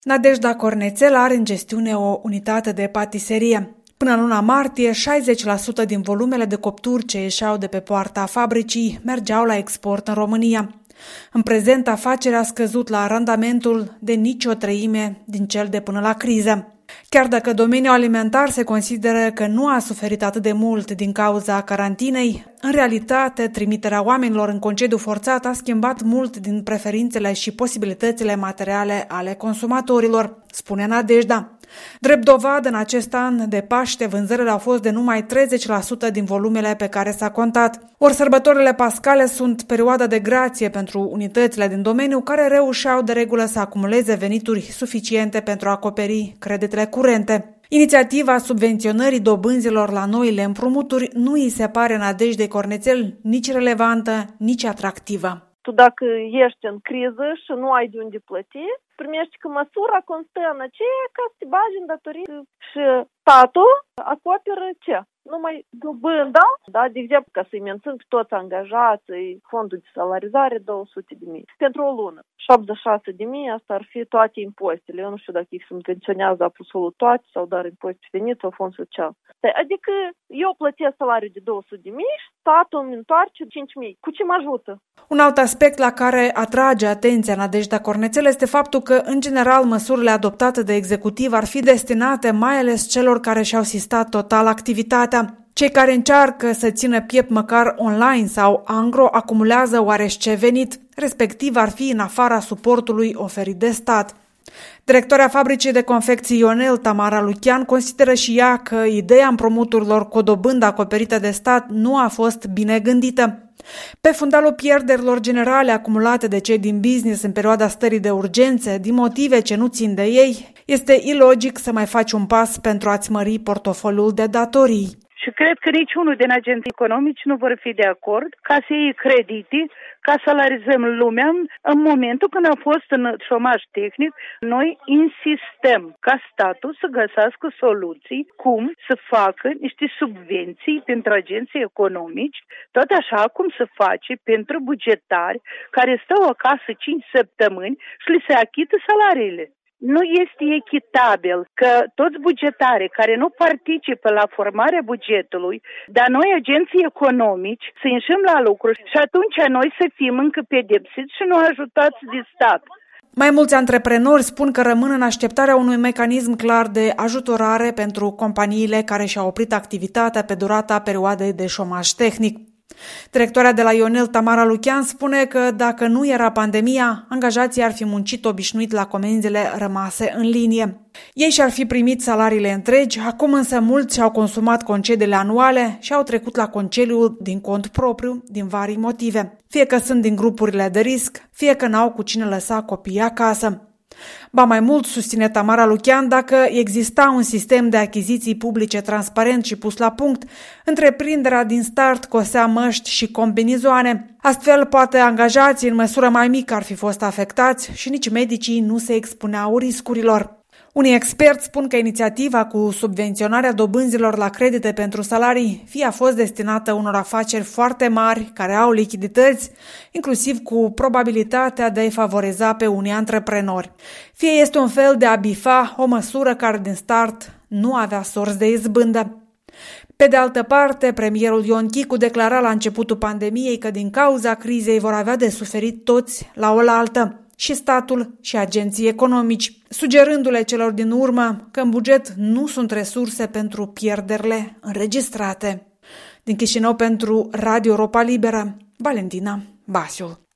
Nadejda Cornețel are în gestiune o unitate de patiserie. Până în luna martie, 60% din volumele de copturi ce ieșeau de pe poarta fabricii mergeau la export în România. În prezent, afacerea a scăzut la randamentul de nici o treime din cel de până la criză. Chiar dacă domeniul alimentar se consideră că nu a suferit atât de mult din cauza carantinei, în realitate, trimiterea oamenilor în concediu forțat a schimbat mult din preferințele și posibilitățile materiale ale consumatorilor, spune Nadejda. Drept dovadă, în acest an de Paște, vânzările au fost de numai 30% din volumele pe care s-a contat. Ori sărbătorile pascale sunt perioada de grație pentru unitățile din domeniu care reușeau de regulă să acumuleze venituri suficiente pentru a acoperi creditele curente. Inițiativa subvenționării dobânzilor la noile împrumuturi nu îi se pare Nadejdei Cornețel nici relevantă, nici atractivă. Tu dacă ești în criză și nu ai de unde plăti, primești că măsura constă în aceea ca să te bagi în datorii și statul acoperă ce? Numai dobânda, da? De exemplu, ca să-i mențin pe toți angajații, fondul de salarizare 200.000 pentru o lună. 76.000, asta ar fi toate impozitele. Eu nu știu dacă îi subvenționează absolut toate sau doar impozit venit sau fond social. Adică eu plătesc salariul de 200.000 și statul îmi întoarce 5.000. Cu ce mă ajută? Un alt aspect la care atrage atenția Nadejda Cornețel este faptul că, în general, măsurile adoptate de executiv ar fi destinate mai ales celor care și-au sistat total activitatea. Cei care încearcă să țină piept măcar online sau angro acumulează oarește venit, respectiv ar fi în afara suportului oferit de stat. Directoarea fabricii de confecții Ionel, Tamara Lucian, consideră și ea că ideea împrumuturilor cu o dobândă acoperită de stat nu a fost bine gândită. Pe fundalul pierderilor generale acumulate de cei din business în perioada stării de urgențe, din motive ce nu țin de ei, este ilogic să mai faci un pas pentru a-ți mări portofoliul de datorii. Și cred că niciunul din agenții economici nu vor fi de acord ca să iei credite, ca să salarizăm lumea. În momentul când a fost în șomaj tehnic, noi insistăm ca statul să găsească soluții cum să facă niște subvenții pentru agenții economici, tot așa cum se face pentru bugetari care stau acasă 5 săptămâni și li se achită salariile. Nu este echitabil că toți bugetarii care nu participă la formarea bugetului, dar noi, agenții economici, să ieșim la lucru și atunci noi să fim încă pedepsiți și nu ajutați de stat. Mai mulți antreprenori spun că rămân în așteptarea unui mecanism clar de ajutorare pentru companiile care și-au oprit activitatea pe durata perioadei de șomaj tehnic. Directoarea de la Ionel, Tamara Lucian, spune că dacă nu era pandemia, angajații ar fi muncit obișnuit la comenzile rămase în linie. Ei și-ar fi primit salariile întregi, acum însă mulți și-au consumat concediile anuale și au trecut la concediu din cont propriu, din vari motive. Fie că sunt din grupurile de risc, fie că n-au cu cine lăsa copiii acasă. Ba mai mult, susține Tamara Lucian, dacă exista un sistem de achiziții publice transparent și pus la punct, întreprinderea din start cosea măști și combinizoane. Astfel, poate angajații în măsură mai mică ar fi fost afectați și nici medicii nu se expuneau riscurilor. Unii experți spun că inițiativa cu subvenționarea dobânzilor la credite pentru salarii fie a fost destinată unor afaceri foarte mari care au lichidități, inclusiv cu probabilitatea de a-i favoriza pe unii antreprenori. Fie este un fel de a bifa o măsură care din start nu avea sorți de izbândă. Pe de altă parte, premierul Ion Chicu declara la începutul pandemiei că din cauza crizei vor avea de suferit toți la oaltă, și statul și agenții economici, sugerându-le celor din urmă că în buget nu sunt resurse pentru pierderile înregistrate. Din Chișinău pentru Radio Europa Liberă, Valentina Basiul.